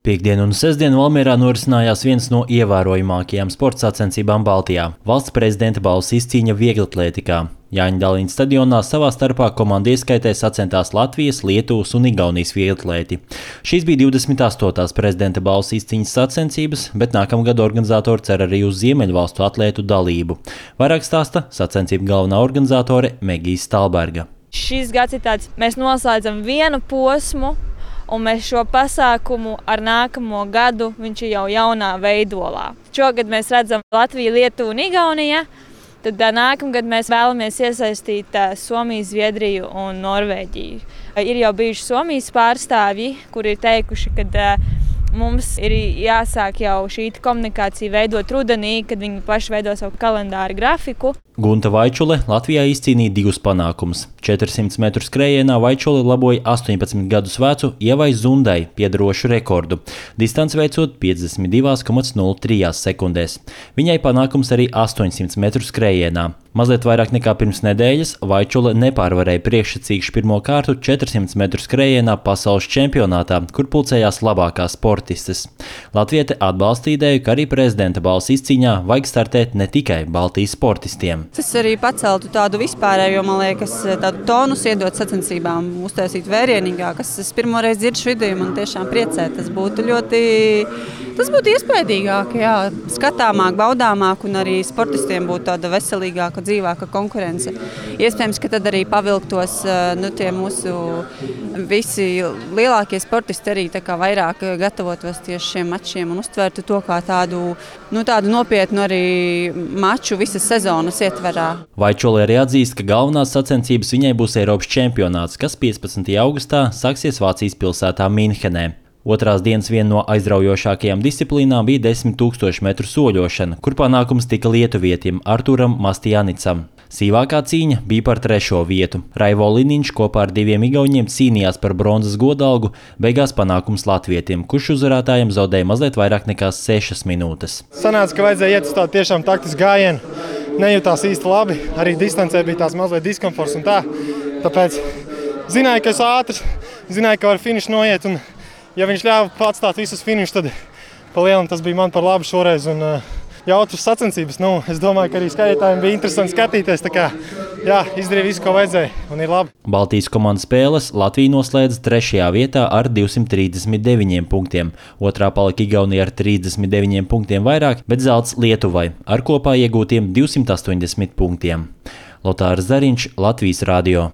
Piektdien un sestdien Valmierā norisinājās viens no ievērojamākajām sporta sacensībām Baltijā - valsts prezidenta balvas izcīņa vieglatlētikā. Jāņa Daliņa stadionā savā starpā komandu ieskaitē sacentās Latvijas, Lietuvas un Igaunijas vieglatlēti. Šīs bija 28. prezidenta balvas izcīņas sacensības, bet nākamgad organizatori cer arī uz Ziemeļvalstu atlētu dalību. Vairāk stāsta sacensību galvenā organizatore Megija Stalberga. Šis gads ir tāds, mēs noslēdzam vienu posmu. Un mēs šo pasākumu ar nākamo gadu, viņš ir jau jaunā veidolā. Šogad mēs redzam Latviju, Lietuvu un Igauniju, tad nākamgad mēs vēlamies iesaistīt Somiju, Zviedriju un Norvēģiju. Ir jau bijuši Somijas pārstāvji, kuri ir teikuši, ka mums ir jāsāk jau šī komunikācija veidot rudenī, kad viņi paši veido savu kalendāru grafiku. Gunta Vaičule Latvijā izcīnīja 2 panākumus. 400 metru skrējienā Vaičule laboja 18 gadus vecu Ievai Zundai piedarošu rekordu, distanci veicot 52,03 sekundēs. Viņai panākums arī 800 metru skrējienā. Mazliet vairāk nekā pirms nedēļas Vaičule nepārvarēja priekšsacīkšu pirmo kārtu 400 metru skrējienā pasaules čempionātā, kur pulcējās labākās sportistes. Latviete atbalsta ideju, ka arī prezidenta balvas izcīņā vajag startēt ne tikai Baltijas sportistiem. Tas arī paceltu tādu vispārējo, man liekas, tādu tonus iedot sacensībām, uztaisīt vērienīgākas. Es pirmoreiz dzirdu šo ideju, man tiešām priecē. Tas būtu iespējīgāk, jā, skatāmāk, baudāmāk un arī sportistiem būtu tāda veselīgāka, dzīvāka konkurence. Iespējams, ka tad arī pavilktos tie mūsu visi lielākie sportisti arī tā kā vairāk gatavotos tieši šiem mačiem un uztvērtu to kā tādu nopietnu arī maču visas sezonas ietverā. Vaičule arī atzīst, ka galvenās sacensības viņai būs Eiropas čempionāts, kas 15. augustā sāksies Vācijas pilsētā Minhenē. Otrās dienas viena no aizraujošākajām disciplīnām bija 10 000 metru soļošana, kur panākums tika lietuvietim Arturam Mastjanicam. Sīvākā cīņa bija par 3. vietu. Raivo Liniņš kopā ar 2 igauņiem cīnījās par bronzas godalgu, beigās panākums latvietim, kurš uzvarētājiem zaudēja mazliet vairāk nekā 6 minūtes. Sanāca, ka vajadzēja iet uz tādu tiešām taktisku gājienu. Nejūtās īsti labi, arī distancē bija tās mazliet diskomforts un tā. Tāpēc zināju, ka esmu ātrs, zināju, ka var finišu noiet. Un, ja viņš ļāva atstāt visus finišus, tad pa lielam tas bija man par labu šoreiz. Un, jautras sacensības. Es domāju, ka arī skatītājiem bija interesanti skatīties. Tā kā, jā, izdarīja visu, ko vajadzēja, un ir labi. Baltijas komandas spēles Latvija noslēdz 3. vietā ar 239 punktiem. Otrā palika Igaunija ar 39 punktiem vairāk, bet zelts Lietuvai ar kopā iegūtiem 280 punktiem. Lotārs Zariņš, Latvijas radio.